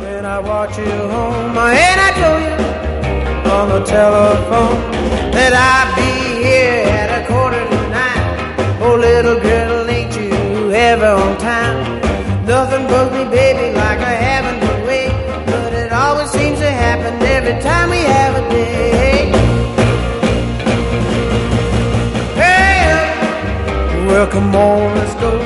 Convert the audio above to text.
when I watch you home. And I told you on the telephone that I'd be here at 8:45. Oh, little girl, ain't you ever on time? Nothing bugs me, baby, like I having to wait. But it always seems to happen every time we have a date. Hey, well, come on, let's go.